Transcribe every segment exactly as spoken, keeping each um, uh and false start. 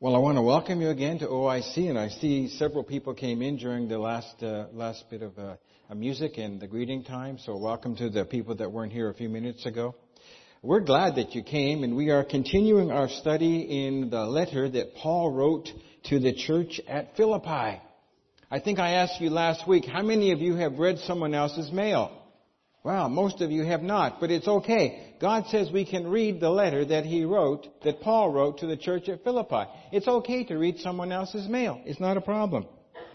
Well, I want to welcome you again to O I C, and I see several people came in during the last uh, last bit of uh, music and the greeting time. So welcome to the people that weren't here a few minutes ago. We're glad that you came, and we are continuing our study in the letter that Paul wrote to the church at Philippi. I think I asked you last week, how many of you have read someone else's mail? Well, most of you have not, but it's okay. God says we can read the letter that he wrote, that Paul wrote to the church at Philippi. It's okay to read someone else's mail. It's not a problem.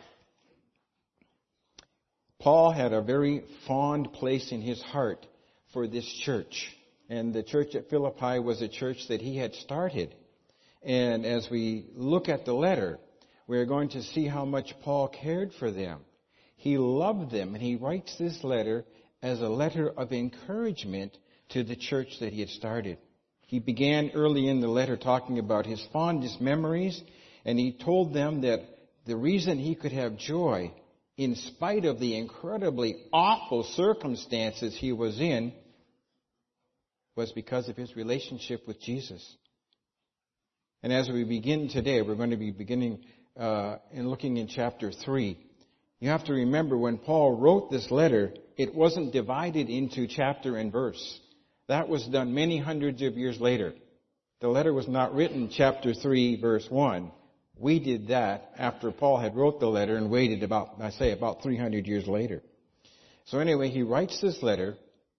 Paul had a very fond place in his heart for this church. And the church at Philippi was a church that he had started. And as we look at the letter, we're going to see how much Paul cared for them. He loved them, and he writes this letter as a letter of encouragement to the church that he had started. He began early in the letter talking about his fondest memories, and he told them that the reason he could have joy in spite of the incredibly awful circumstances he was in was because of his relationship with Jesus. And as we begin today, we're going to be beginning uh, and looking in chapter three. You have to remember, when Paul wrote this letter, it wasn't divided into chapter and verse. That was done many hundreds of years later. The letter was not written chapter three, verse one. We did that after Paul had wrote the letter and waited about, I say, about three hundred years later. So anyway, he writes this letter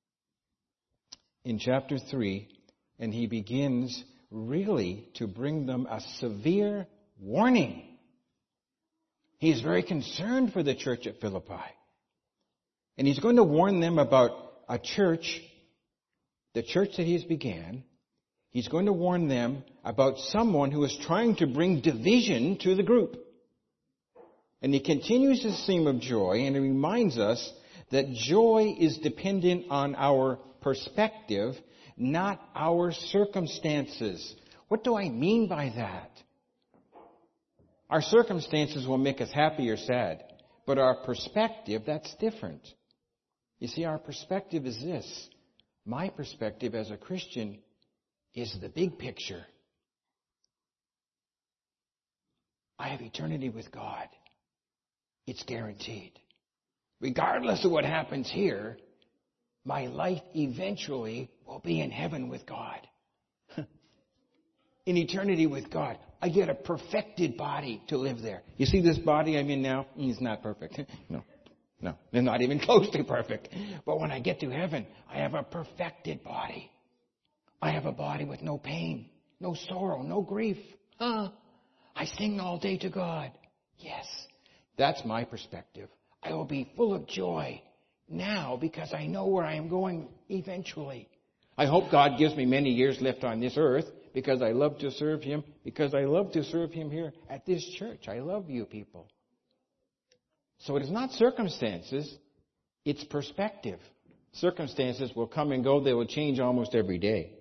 in chapter three, and he begins really to bring them a severe warning. He's very concerned for the church at Philippi. And he's going to warn them about a church, the church that he's began. He's going to warn them about someone who is trying to bring division to the group. And he continues his theme of joy, and he reminds us that joy is dependent on our perspective, not our circumstances. What do I mean by that? Our circumstances will make us happy or sad, but our perspective, that's different. You see, our perspective is this. My perspective as a Christian is the big picture. I have eternity with God. It's guaranteed. Regardless of what happens here, my life eventually will be in heaven with God. In eternity with God. I get a perfected body to live there. You see this body I'm in now? It's not perfect. No, no, they're not even close to perfect. But when I get to heaven, I have a perfected body. I have a body with no pain, no sorrow, no grief. Huh? I sing all day to God. Yes, that's my perspective. I will be full of joy now because I know where I am going eventually. I hope God gives me many years left on this earth, because I love to serve him, because I love to serve him here at this church. I love you people. So it is not circumstances, it's perspective. Circumstances will come and go. They will change almost every day.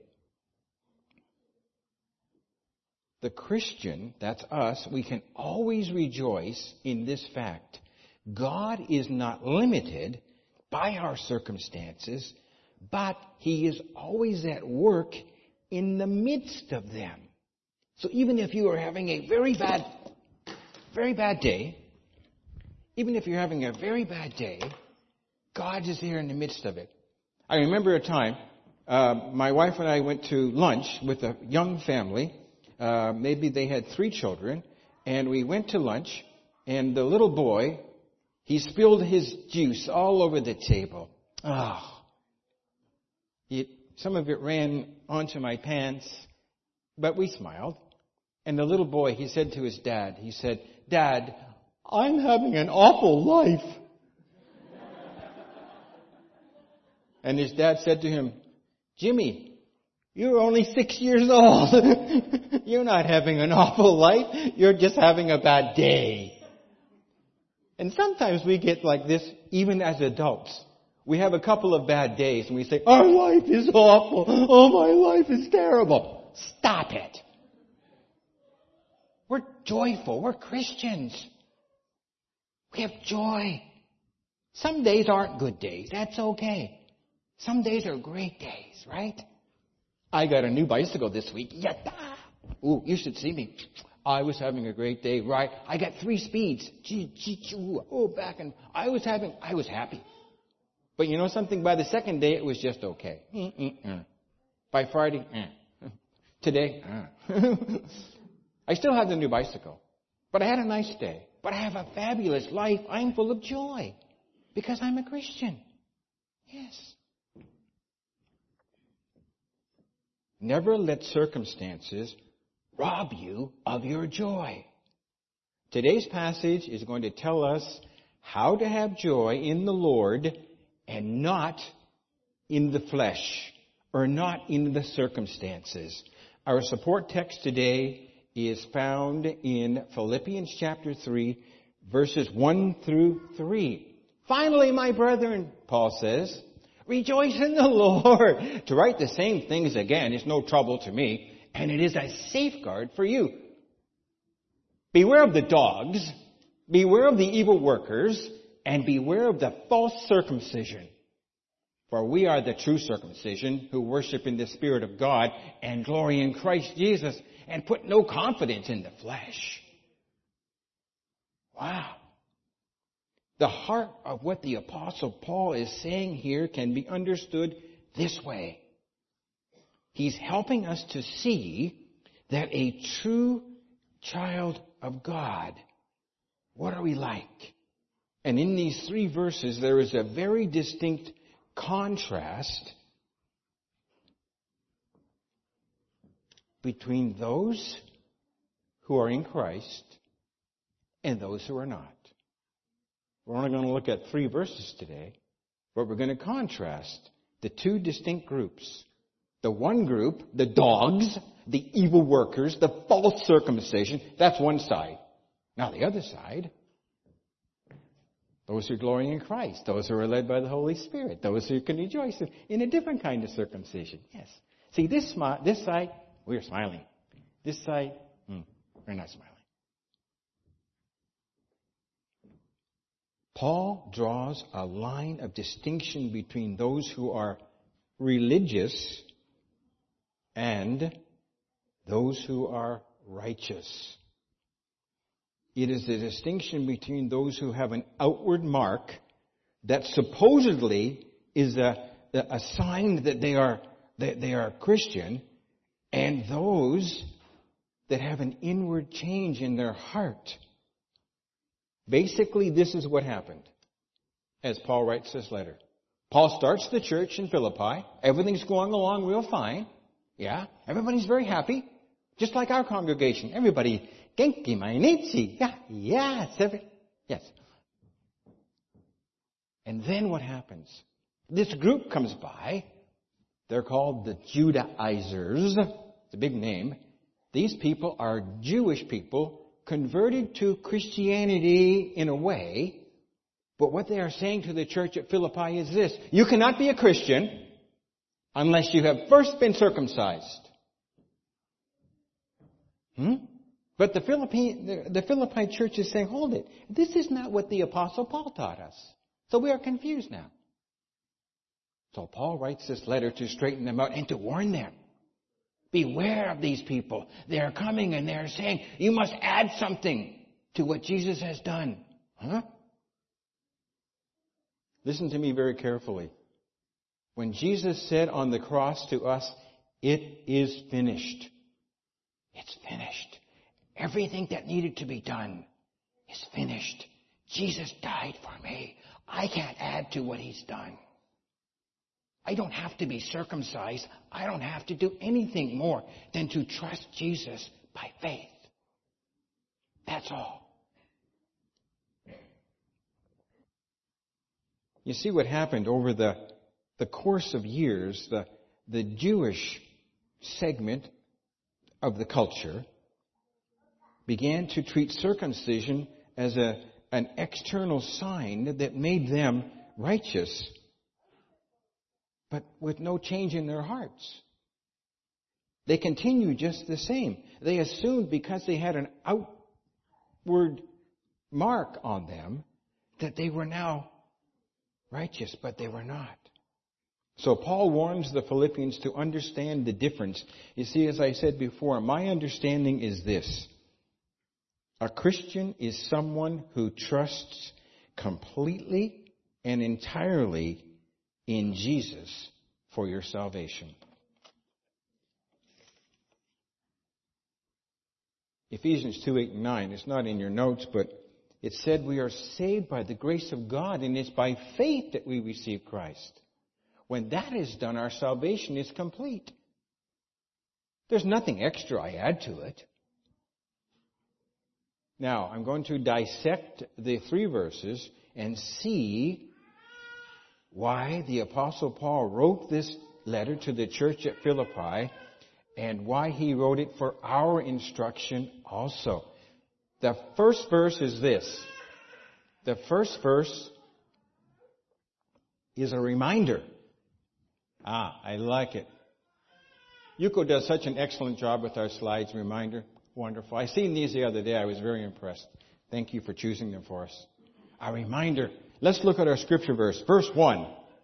The Christian, that's us, we can always rejoice in this fact. God is not limited by our circumstances, but he is always at work in the midst of them. So even if you are having a very bad, very bad day, even if you're having a very bad day, God is there in the midst of it. I remember a time, uh, my wife and I went to lunch with a young family. Uh, maybe they had three children, and we went to lunch, and the little boy, he spilled his juice all over the table. Oh, it, some of it ran onto my pants, but we smiled. And the little boy, he said to his dad, he said, "Dad, I'm having an awful life." And his dad said to him, "Jimmy, you're only six years old. You're not having an awful life. You're just having a bad day." And sometimes we get like this even as adults. We have a couple of bad days and we say, "Our life is awful. Oh, my life is terrible." Stop it. We're joyful. We're Christians. We have joy. Some days aren't good days. That's okay. Some days are great days, right? I got a new bicycle this week. Yatta! Ooh, you should see me. I was having a great day, right? I got three speeds. Gee, gee, gee, oh, back and I was having, I was happy. But you know something? By the second day, it was just okay. Mm-mm-mm. By Friday, eh. Today, eh. I still have the new bicycle. But I had a nice day. But I have a fabulous life. I'm full of joy. Because I'm a Christian. Yes. Never let circumstances rob you of your joy. Today's passage is going to tell us how to have joy in the Lord and not in the flesh or not in the circumstances. Our support text today is found in Philippians chapter three, verses one through three. Finally, my brethren, Paul says, rejoice in the Lord. To write the same things again is no trouble to me, and it is a safeguard for you. Beware of the dogs, beware of the evil workers, and beware of the false circumcision. For we are the true circumcision who worship in the Spirit of God and glory in Christ Jesus and put no confidence in the flesh. Wow. The heart of what the Apostle Paul is saying here can be understood this way. He's helping us to see that a true child of God, what are we like? And in these three verses, there is a very distinct contrast between those who are in Christ and those who are not. We're only going to look at three verses today, but we're going to contrast the two distinct groups. The one group, the dogs, the evil workers, the false circumcision, that's one side. Now the other side, those who glory in Christ, those who are led by the Holy Spirit, those who can rejoice in a different kind of circumcision. Yes. See, this, this side, we're smiling. This side, hmm, we're not smiling. Paul draws a line of distinction between those who are religious and those who are righteous. It is the distinction between those who have an outward mark that supposedly is a, a sign that they are, that they are Christian, and those that have an inward change in their heart. Basically, this is what happened as Paul writes this letter. Paul starts the church in Philippi. Everything's going along real fine. Yeah, everybody's very happy. Just like our congregation. Everybody, genki mainichi. Yeah, yes, every, yes. And then what happens? This group comes by. They're called the Judaizers. It's a big name. These people are Jewish people converted to Christianity in a way, but what they are saying to the church at Philippi is this: you cannot be a Christian unless you have first been circumcised. Hmm? But the Philippi, the, the Philippi church is saying, hold it, this is not what the Apostle Paul taught us. So we are confused now. So Paul writes this letter to straighten them out and to warn them. Beware of these people. They are coming and they are saying, you must add something to what Jesus has done. Huh? Listen to me very carefully. When Jesus said on the cross to us, it is finished. It's finished. Everything that needed to be done is finished. Jesus died for me. I can't add to what He's done. I don't have to be circumcised. I don't have to do anything more than to trust Jesus by faith. That's all. You see what happened over the, the course of years. The, the Jewish segment of the culture began to treat circumcision as a, an external sign that made them righteous, but with no change in their hearts. They continued just the same. They assumed because they had an outward mark on them that they were now righteous, but they were not. So Paul warns the Philippians to understand the difference. You see, as I said before, my understanding is this. A Christian is someone who trusts completely and entirely in Jesus for your salvation. Ephesians two, eight, and nine, it's not in your notes, but it said we are saved by the grace of God, and it's by faith that we receive Christ. When that is done, our salvation is complete. There's nothing extra I add to it. Now, I'm going to dissect the three verses and see why the Apostle Paul wrote this letter to the church at Philippi and why he wrote it for our instruction also. The first verse is this. The first verse is a reminder. Ah, I like it. Yuko does such an excellent job with our slides. Reminder. Wonderful. I seen these the other day. I was very impressed. Thank you for choosing them for us. A reminder. Let's look at our scripture verse. Verse one.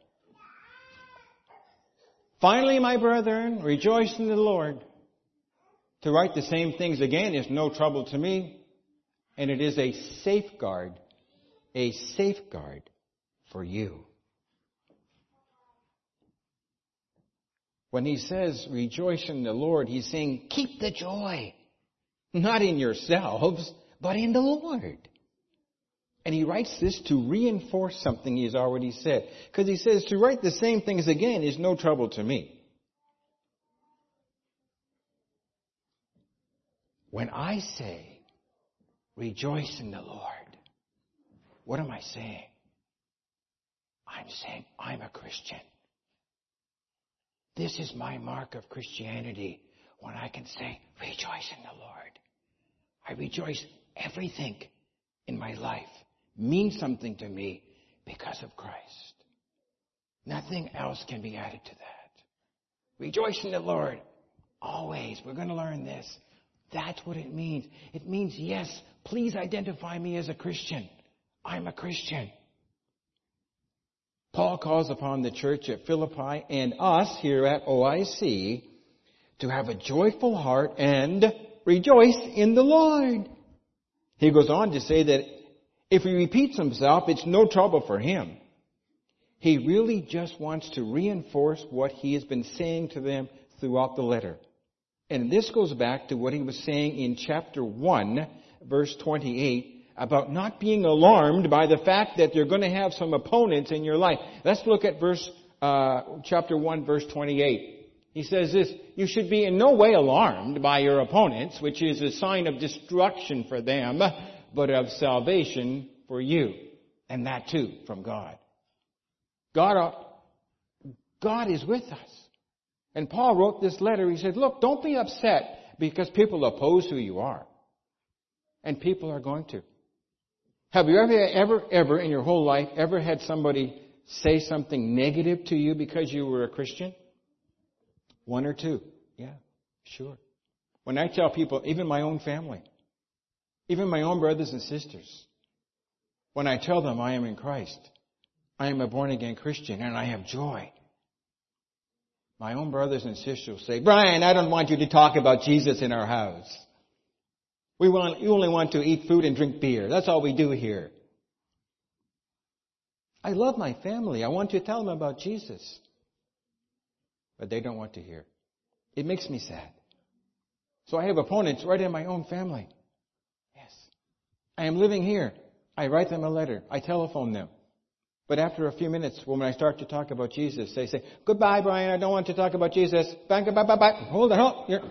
Finally, my brethren, rejoice in the Lord. To write the same things again is no trouble to me, and it is a safeguard, a safeguard for you. When he says rejoice in the Lord, he's saying keep the joy. Not in yourselves, but in the Lord. And he writes this to reinforce something he's already said. Because he says to write the same things again is no trouble to me. When I say rejoice in the Lord, what am I saying? I'm saying I'm a Christian. This is my mark of Christianity when I can say, rejoice in the Lord. I rejoice. Everything in my life means something to me because of Christ. Nothing else can be added to that. Rejoice in the Lord. Always. We're going to learn this. That's what it means. It means, yes, please identify me as a Christian. I'm a Christian. Paul calls upon the church at Philippi and us here at O I C to have a joyful heart and rejoice in the Lord. He goes on to say that if he repeats himself, it's no trouble for him. He really just wants to reinforce what he has been saying to them throughout the letter. And this goes back to what he was saying in chapter one, verse twenty-eight, about not being alarmed by the fact that you're going to have some opponents in your life. Let's look at verse uh, chapter one, verse twenty-eight. He says this, you should be in no way alarmed by your opponents, which is a sign of destruction for them, but of salvation for you. And that too, from God. God, God is with us. And Paul wrote this letter. He said, look, don't be upset because people oppose who you are. And people are going to. Have you ever, ever, ever in your whole life ever had somebody say something negative to you because you were a Christian? One or two. Yeah, sure. When I tell people, even my own family, even my own brothers and sisters, when I tell them I am in Christ, I am a born-again Christian and I have joy, my own brothers and sisters will say, Brian, I don't want you to talk about Jesus in our house. We want, you only want to eat food and drink beer. That's all we do here. I love my family. I want to tell them about Jesus. But they don't want to hear. It makes me sad. So I have opponents right in my own family. Yes. I am living here. I write them a letter. I telephone them. But after a few minutes, when I start to talk about Jesus, they say, goodbye, Brian. I don't want to talk about Jesus. Bye, bye, bye, bye. Hold on. Hold. You're...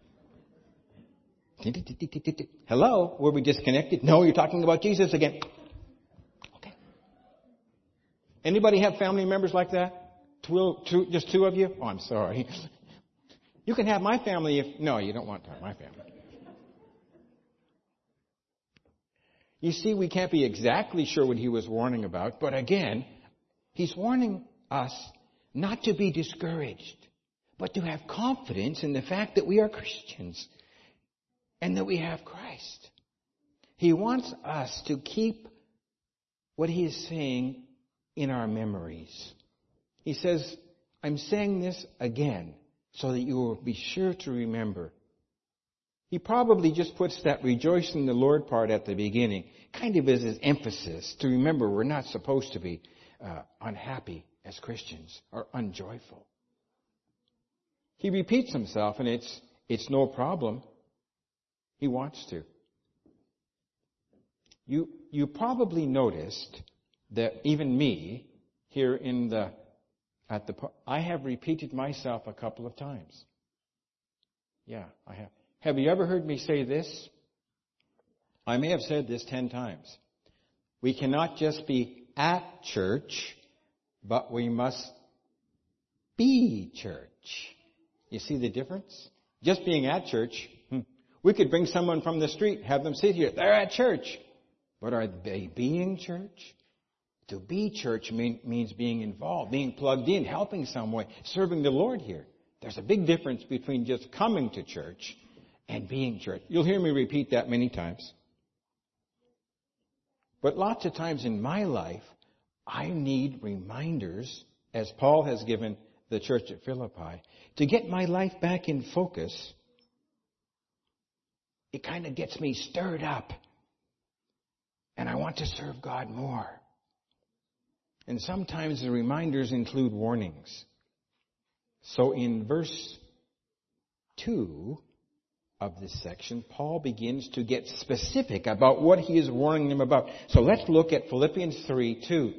Hello? Were we disconnected? No, you're talking about Jesus again. Okay. Anybody have family members like that? Two, two, just two of you? Oh, I'm sorry. You can have my family if... No, you don't want to have my family. You see, we can't be exactly sure what he was warning about, but again, he's warning us not to be discouraged, but to have confidence in the fact that we are Christians and that we have Christ. He wants us to keep what he is saying in our memories. He says, I'm saying this again so that you will be sure to remember. He probably just puts that rejoice in the Lord part at the beginning, kind of as his emphasis to remember we're not supposed to be uh, unhappy as Christians or unjoyful. He repeats himself, and it's it's no problem. He wants to. You you probably noticed that even me here in the at the I have repeated myself a couple of times. Yeah, I have. Have you ever heard me say this? I may have said this ten times. We cannot just be at church, but we must be church. You see the difference? Just being at church, we could bring someone from the street, have them sit here. They're at church. But are they being church? To be church mean, means being involved, being plugged in, helping some way, serving the Lord here. There's a big difference between just coming to church and being church. You'll hear me repeat that many times. But lots of times in my life, I need reminders, as Paul has given the church at Philippi, to get my life back in focus. It kind of gets me stirred up. And I want to serve God more. And sometimes the reminders include warnings. So in verse two of this section, Paul begins to get specific about what he is warning them about. So let's look at Philippians three two.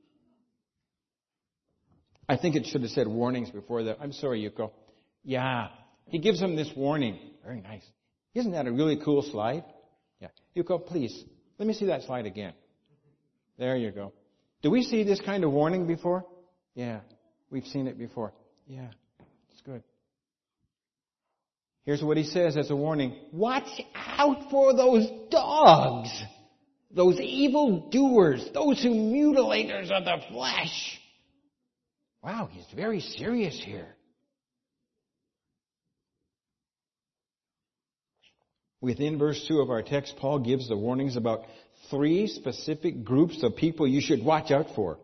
I think it should have said warnings before that. I'm sorry, Yuko. Yeah. He gives them this warning. Very nice. Isn't that a really cool slide? Yeah. Yuko, please. Let me see that slide again. There you go. Do we see this kind of warning before? Yeah. We've seen it before. Yeah. It's good. Here's what he says as a warning. Watch out for those dogs. Those evil doers. Those who mutilators of the flesh. Wow, he's very serious here. Within verse two of our text, Paul gives the warnings about three specific groups of people you should watch out for.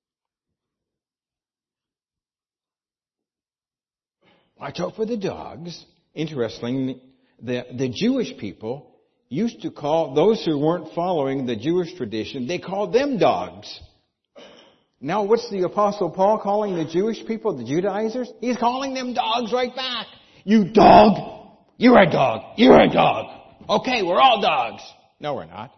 Watch out for the dogs. Interesting, the, the Jewish people used to call those who weren't following the Jewish tradition, they called them dogs. Now what's the Apostle Paul calling the Jewish people, the Judaizers? He's calling them dogs right back. You dog! You're a dog! You're a dog! Okay, we're all dogs. No, we're not.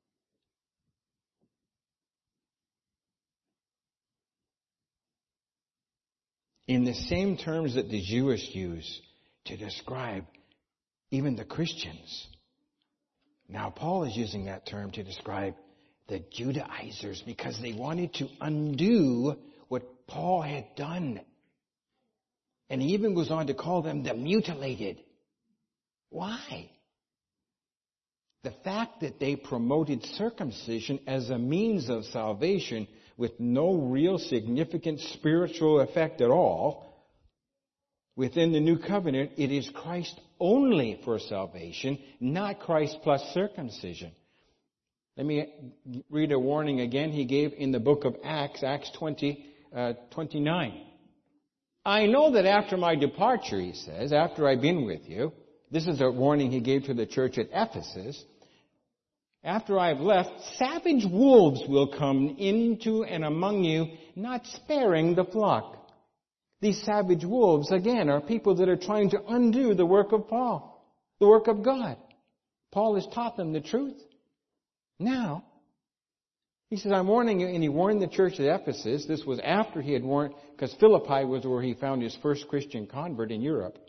In the same terms that the Jewish use to describe even the Christians. Now Paul is using that term to describe the Judaizers because they wanted to undo what Paul had done. And he even goes on to call them the mutilated. Why? The fact that they promoted circumcision as a means of salvation with no real significant spiritual effect at all. Within the new covenant, it is Christ only for salvation, not Christ plus circumcision. Let me read a warning again he gave in the book of Acts, Acts twenty, uh, twenty-nine. I know that after my departure, he says, after I've been with you, this is a warning he gave to the church at Ephesus. After I've left, savage wolves will come into and among you, not sparing the flock. These savage wolves, again, are people that are trying to undo the work of Paul, the work of God. Paul has taught them the truth. Now, he says, I'm warning you, and he warned the church at Ephesus. This was after he had warned, because Philippi was where he found his first Christian convert in Europe.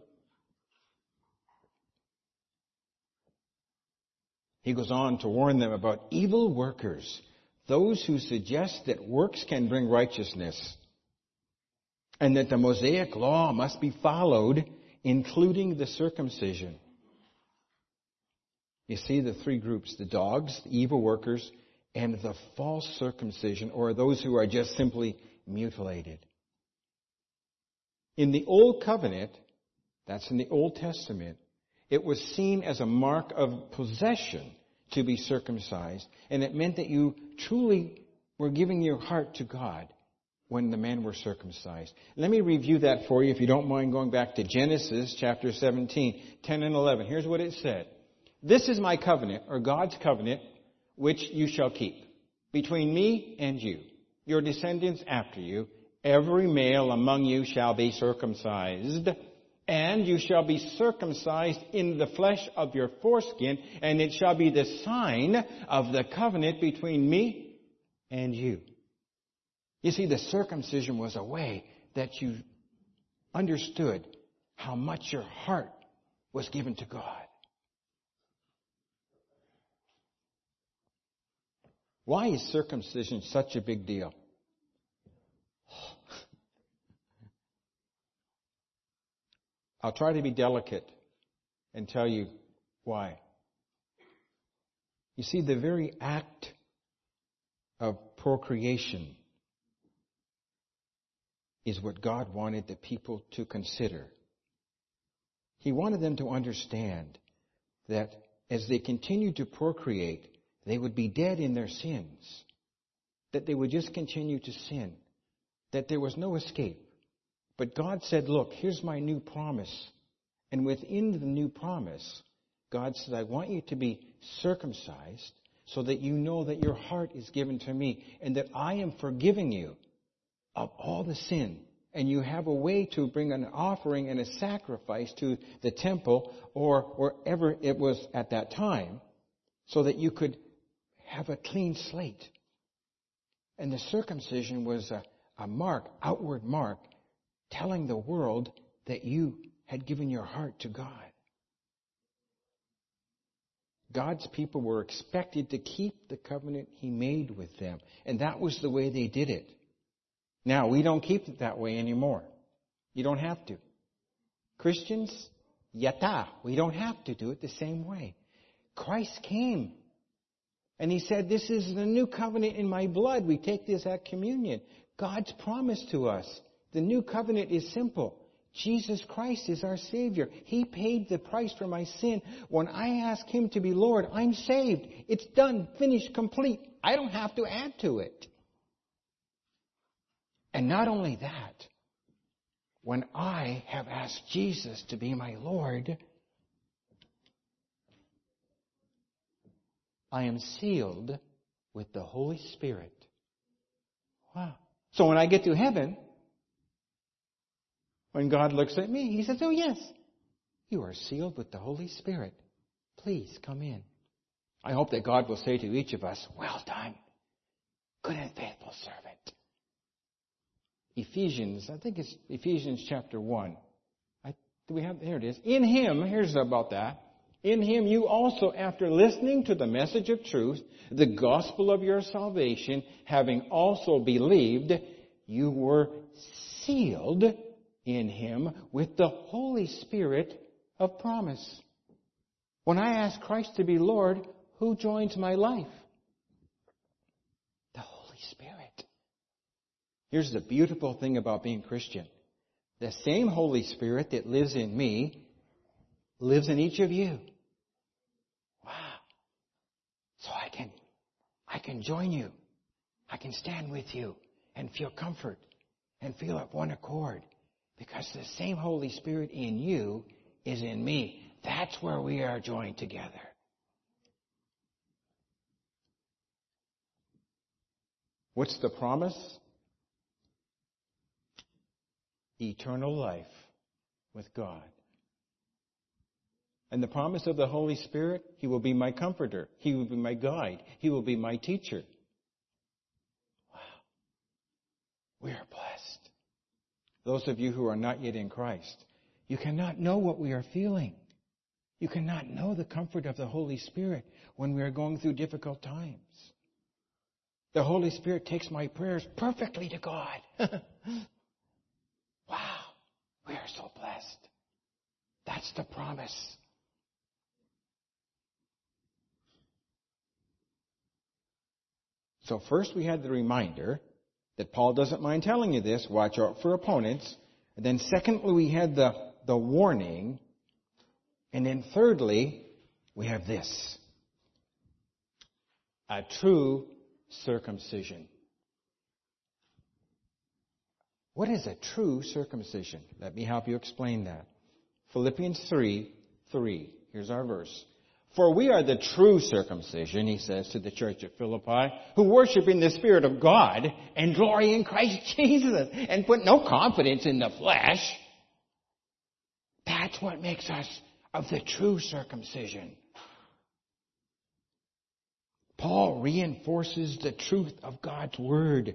He goes on to warn them about evil workers, those who suggest that works can bring righteousness, and that the Mosaic law must be followed, including the circumcision. You see the three groups, the dogs, the evil workers, and the false circumcision, or those who are just simply mutilated. In the Old Covenant, that's in the Old Testament, it was seen as a mark of possession to be circumcised. And it meant that you truly were giving your heart to God. when the men were circumcised. Let me review that for you if you don't mind going back to Genesis chapter seventeen, ten and eleven. Here's what it said. This is my covenant, or God's covenant, which you shall keep between me and you, your descendants after you. Every male among you shall be circumcised, and you shall be circumcised in the flesh of your foreskin, and it shall be the sign of the covenant between me and you. You see, the circumcision was a way that you understood how much your heart was given to God. Why is circumcision such a big deal? I'll try to be delicate and tell you why. You see, the very act of procreation is what God wanted the people to consider. He wanted them to understand that as they continued to procreate, they would be dead in their sins, that they would just continue to sin, that there was no escape. But God said, look, here's my new promise. And within the new promise, God said, I want you to be circumcised so that you know that your heart is given to me and that I am forgiving you of all the sin. And you have a way to bring an offering and a sacrifice to the temple or wherever it was at that time so that you could have a clean slate. And the circumcision was a, a mark, outward mark, telling the world that you had given your heart to God. God's people were expected to keep the covenant He made with them. And that was the way they did it. Now, we don't keep it that way anymore. You don't have to. Christians, yata, we don't have to do it the same way. Christ came. And He said, this is the new covenant in my blood. We take this at communion. God's promise to us. The new covenant is simple. Jesus Christ is our Savior. He paid the price for my sin. When I ask Him to be Lord, I'm saved. It's done, finished, complete. I don't have to add to it. And not only that, when I have asked Jesus to be my Lord, I am sealed with the Holy Spirit. Wow. So when I get to heaven, when God looks at me, He says, oh yes, you are sealed with the Holy Spirit. Please come in. I hope that God will say to each of us, well done, good and faithful servant. Ephesians, I think it's Ephesians chapter one. I, do we have, there it is. In Him, here's about that. In Him you also, after listening to the message of truth, the gospel of your salvation, having also believed, you were sealed in Him with the Holy Spirit of promise. When I ask Christ to be Lord, who joins my life? The Holy Spirit. Here's the beautiful thing about being Christian. The same Holy Spirit that lives in me lives in each of you. Wow. So I can, I can join you. I can stand with you and feel comfort and feel at one accord because the same Holy Spirit in you is in me. That's where we are joined together. What's the promise? Eternal life with God. And the promise of the Holy Spirit, He will be my comforter. He will be my guide. He will be my teacher. Wow. We are blessed. Those of you who are not yet in Christ, you cannot know what we are feeling. You cannot know the comfort of the Holy Spirit when we are going through difficult times. The Holy Spirit takes my prayers perfectly to God. Wow, we are so blessed. That's the promise. So first we had the reminder that Paul doesn't mind telling you this, watch out for opponents. And then secondly, we had the, the warning. And then thirdly, we have this. A true circumcision. What is a true circumcision? Let me help you explain that. Philippians three, three. Here's our verse. For we are the true circumcision, he says to the church at Philippi, who worship in the Spirit of God and glory in Christ Jesus and put no confidence in the flesh. That's what makes us of the true circumcision. Paul reinforces the truth of God's Word.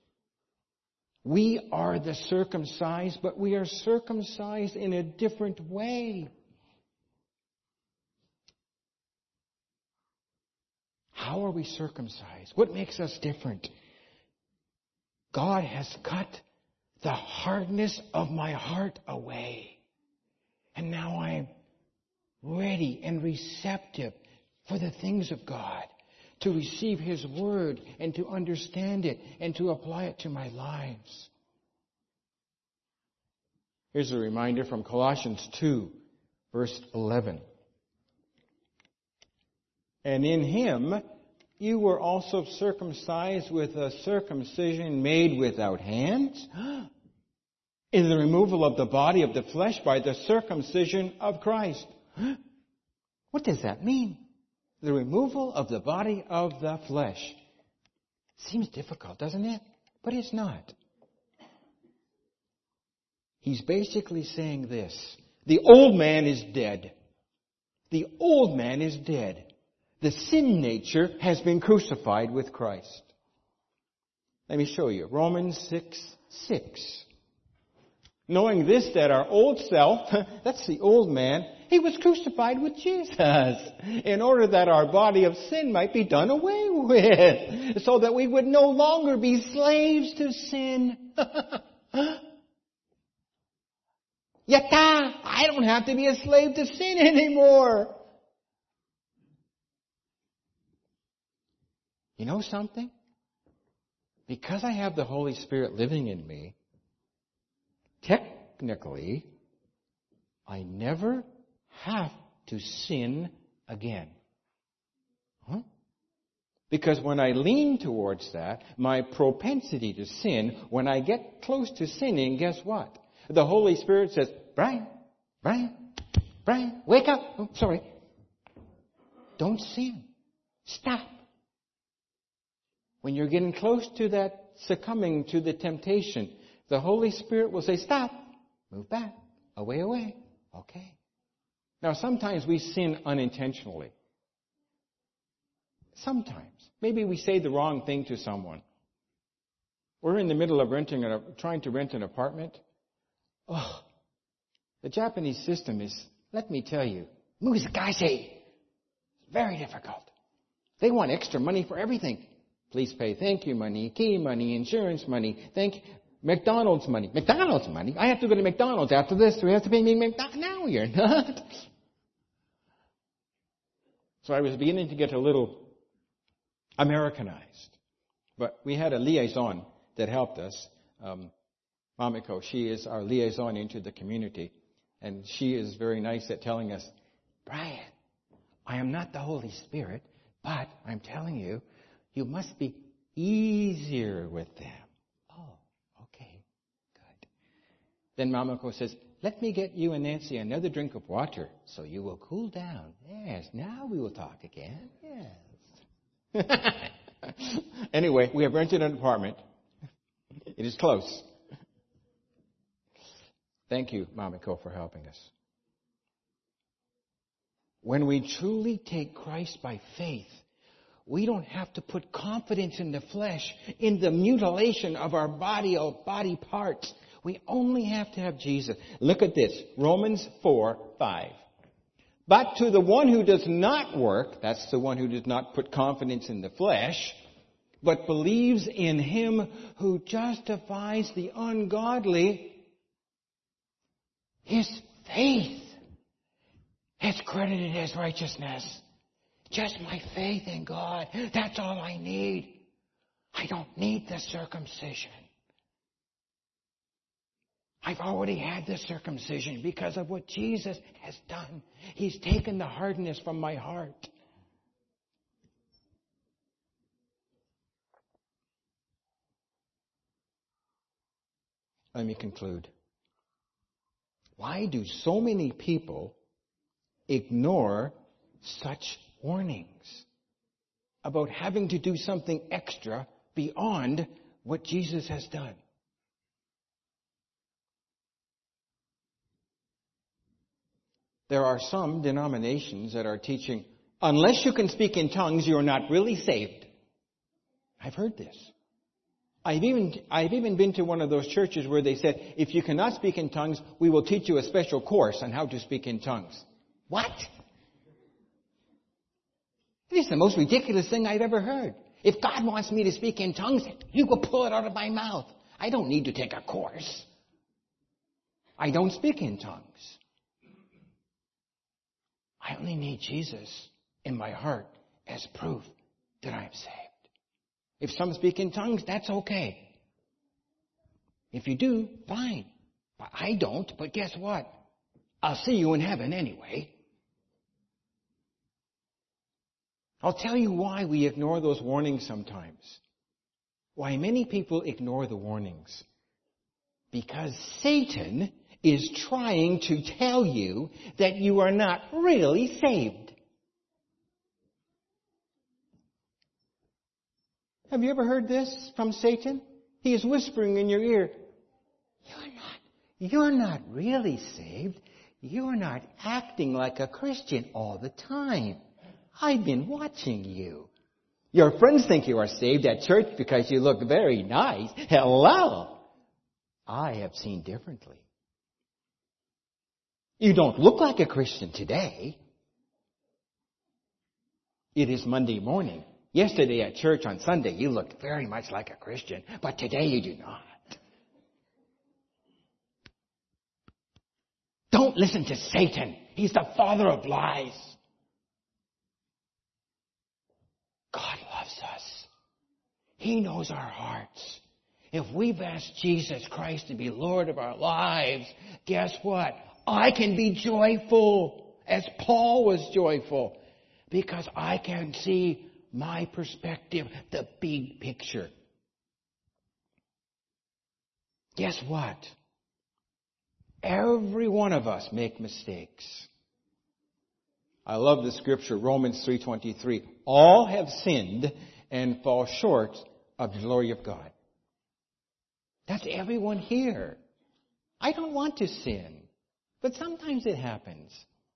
We are the circumcised, but we are circumcised in a different way. How are we circumcised? What makes us different? God has cut the hardness of my heart away. And now I'm ready and receptive for the things of God, to receive His Word and to understand it and to apply it to my lives. Here's a reminder from Colossians two, verse eleven. And in Him you were also circumcised with a circumcision made without hands, in the removal of the body of the flesh by the circumcision of Christ. What does that mean? The removal of the body of the flesh. Seems difficult, doesn't it? But it's not. He's basically saying this. The old man is dead. The old man is dead. The sin nature has been crucified with Christ. Let me show you. Romans six, six. Knowing this, that our old self, that's the old man, he was crucified with Jesus in order that our body of sin might be done away with, so that we would no longer be slaves to sin. Yatta! I don't have to be a slave to sin anymore. You know something? Because I have the Holy Spirit living in me, technically, I never have to sin again. Huh? Because when I lean towards that, my propensity to sin, when I get close to sinning, guess what? The Holy Spirit says, Brian, Brian, Brian, wake up. Oh, sorry. Don't sin. Stop. When you're getting close to that succumbing to the temptation, the Holy Spirit will say, stop, move back, away, away. Okay. Now, sometimes we sin unintentionally. Sometimes. Maybe we say the wrong thing to someone. We're in the middle of renting a, trying to rent an apartment. Oh, the Japanese system is, let me tell you, muzukashii. Very difficult. They want extra money for everything. Please pay thank you money, key money, insurance money, thank you. McDonald's money. McDonald's money? I have to go to McDonald's after this. Do we have to pay me McDonald's? No, you're not. So I was beginning to get a little Americanized. But we had a liaison that helped us. Um, Mamiko, she is our liaison into the community. And she is very nice at telling us, Brian, I am not the Holy Spirit, but I'm telling you, you must be easier with them. Oh, okay, good. Then Mamako says, let me get you and Nancy another drink of water so you will cool down. Yes, now we will talk again. Yes. Anyway, we have rented an apartment. It is close. Thank you, Mamiko, for helping us. When we truly take Christ by faith, we don't have to put confidence in the flesh, in the mutilation of our body or body parts. We only have to have Jesus. Look at this. Romans four, five. But to the one who does not work, that's the one who does not put confidence in the flesh, but believes in Him who justifies the ungodly, his faith is credited as righteousness. Just my faith in God. That's all I need. I don't need the circumcision. I've already had the circumcision because of what Jesus has done. He's taken the hardness from my heart. Let me conclude. Why do so many people ignore such warnings about having to do something extra beyond what Jesus has done? There are some denominations that are teaching, unless you can speak in tongues, you're not really saved. I've heard this. I've even, I've even been to one of those churches where they said, if you cannot speak in tongues, we will teach you a special course on how to speak in tongues. What? It is the most ridiculous thing I've ever heard. If God wants me to speak in tongues, He will pull it out of my mouth. I don't need to take a course. I don't speak in tongues. I only need Jesus in my heart as proof that I'm saved. If some speak in tongues, that's okay. If you do, fine. But I don't, but guess what? I'll see you in heaven anyway. I'll tell you why we ignore those warnings sometimes. Why many people ignore the warnings. Because Satan is trying to tell you that you are not really saved. Have you ever heard this from Satan? He is whispering in your ear, You're not, you're not really saved. You're not acting like a Christian all the time. I've been watching you. Your friends think you are saved at church because you look very nice. Hello. I have seen differently. You don't look like a Christian today. It is Monday morning. Yesterday at church on Sunday, you looked very much like a Christian, but today you do not. Don't listen to Satan. He's the father of lies. God loves us. He knows our hearts. If we've asked Jesus Christ to be Lord of our lives, guess what? I can be joyful, as Paul was joyful, because I can see my perspective, the big picture. Guess what? Every one of us make mistakes. I love the scripture, Romans three twenty-three. All have sinned and fall short of the glory of God. That's everyone here. I don't want to sin, but sometimes it happens.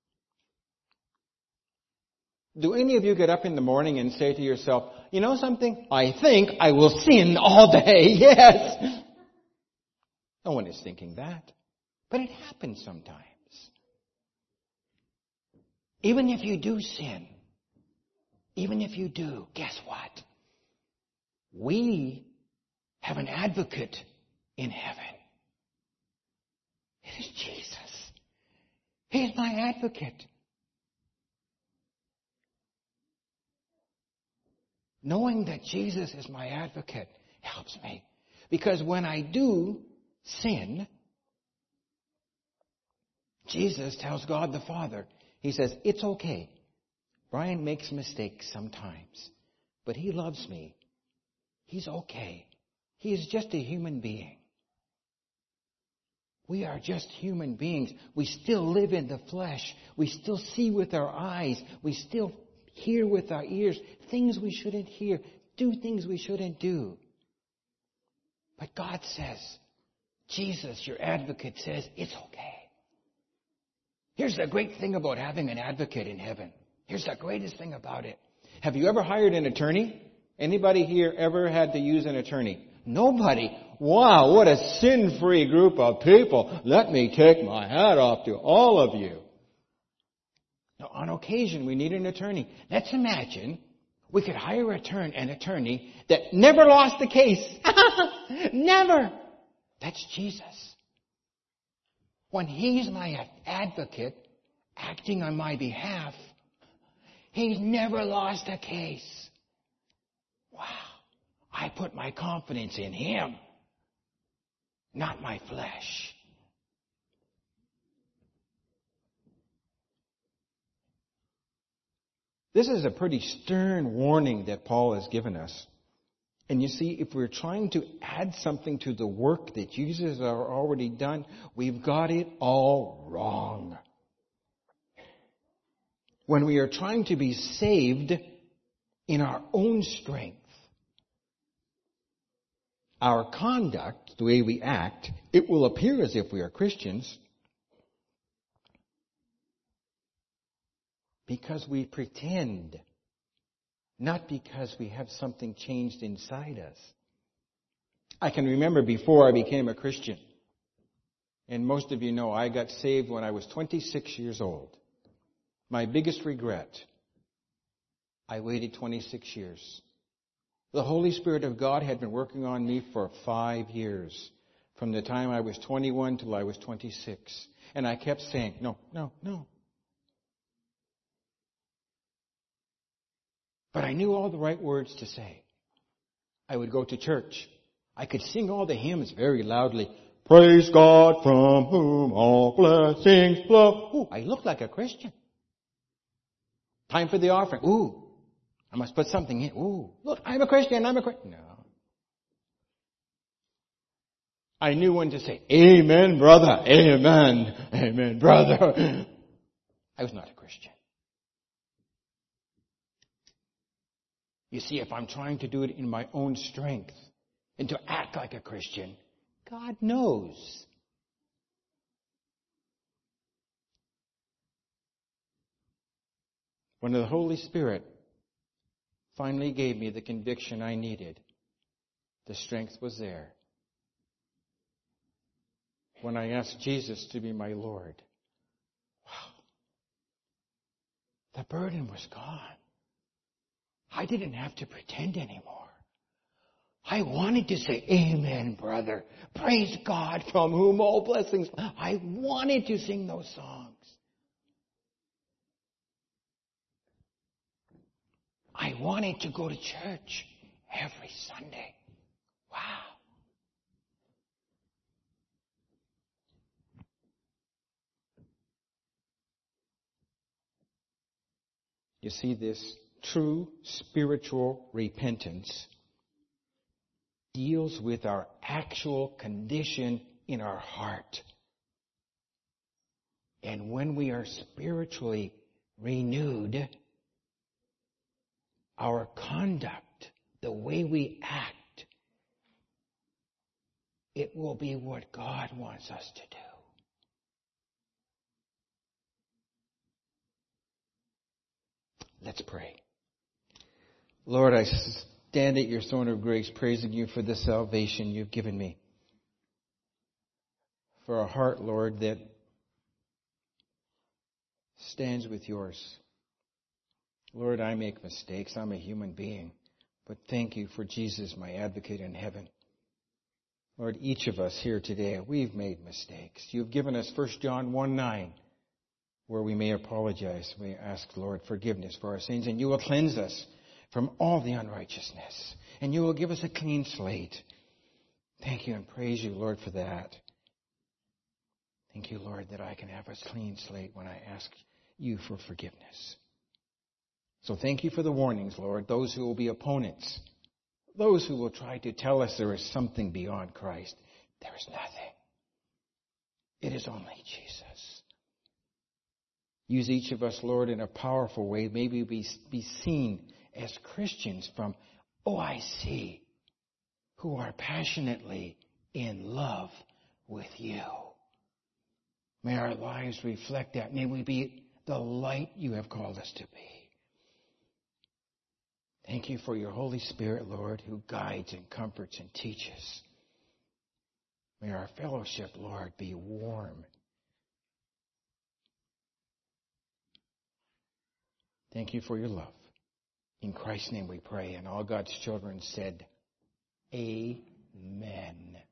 Do any of you get up in the morning and say to yourself, you know something? I think I will sin all day. Yes. No one is thinking that. But it happens sometimes. Even if you do sin, even if you do, guess what? We have an advocate in heaven. It is Jesus. He is my advocate. Knowing that Jesus is my advocate helps me. Because when I do sin, Jesus tells God the Father, He says, it's okay. Brian makes mistakes sometimes, but he loves me. He's okay. He is just a human being. We are just human beings. We still live in the flesh. We still see with our eyes. We still hear with our ears things we shouldn't hear, do things we shouldn't do. But God says, Jesus, your advocate, says, it's okay. Here's the great thing about having an advocate in heaven. Here's the greatest thing about it. Have you ever hired an attorney? Anybody here ever had to use an attorney? Nobody. Wow, what a sin-free group of people. Let me take my hat off to all of you. Now, on occasion, we need an attorney. Let's imagine we could hire a turn, an attorney that never lost a case. Never. That's Jesus. When He's my advocate, acting on my behalf, He's never lost a case. Wow. I put my confidence in Him, not my flesh. This is a pretty stern warning that Paul has given us. And you see, if we're trying to add something to the work that Jesus has already done, we've got it all wrong. When we are trying to be saved in our own strength, our conduct, the way we act, it will appear as if we are Christians because we pretend, not because we have something changed inside us. I can remember before I became a Christian, and most of you know I got saved when I was twenty-six years old. My biggest regret, I waited twenty-six years. The Holy Spirit of God had been working on me for five years, from the time I was twenty-one till I was twenty-six. And I kept saying, no, no, no. But I knew all the right words to say. I would go to church. I could sing all the hymns very loudly. Praise God from whom all blessings flow. Ooh, I looked like a Christian. Time for the offering. Ooh, I must put something in. Ooh, look, I'm a Christian, I'm a Christian. No. I knew when to say, amen, brother, amen, amen, brother. I was not a Christian. You see, if I'm trying to do it in my own strength and to act like a Christian, God knows. When the Holy Spirit finally gave me the conviction I needed, the strength was there. When I asked Jesus to be my Lord, wow, the burden was gone. I didn't have to pretend anymore. I wanted to say, amen, brother. Praise God from whom all blessings. I wanted to sing those songs. I wanted to go to church every Sunday. Wow. You see, this true spiritual repentance deals with our actual condition in our heart. And when we are spiritually renewed, our conduct, the way we act, it will be what God wants us to do. Let's pray. Lord, I stand at your throne of grace praising you for the salvation you've given me. For a heart, Lord, that stands with yours. Lord, I make mistakes. I'm a human being. But thank you for Jesus, my advocate in heaven. Lord, each of us here today, we've made mistakes. You've given us First John one nine, where we may apologize. We ask, Lord, forgiveness for our sins, and you will cleanse us from all the unrighteousness, and you will give us a clean slate. Thank you and praise you, Lord, for that. Thank you, Lord, that I can have a clean slate when I ask you for forgiveness. So thank you for the warnings, Lord, those who will be opponents, those who will try to tell us there is something beyond Christ. There is nothing. It is only Jesus. Use each of us, Lord, in a powerful way. Maybe we be seen as Christians from O I C who are passionately in love with you. May our lives reflect that. May we be the light you have called us to be. Thank you for your Holy Spirit, Lord, who guides and comforts and teaches. May our fellowship, Lord, be warm. Thank you for your love. In Christ's name we pray, and all God's children said, Amen.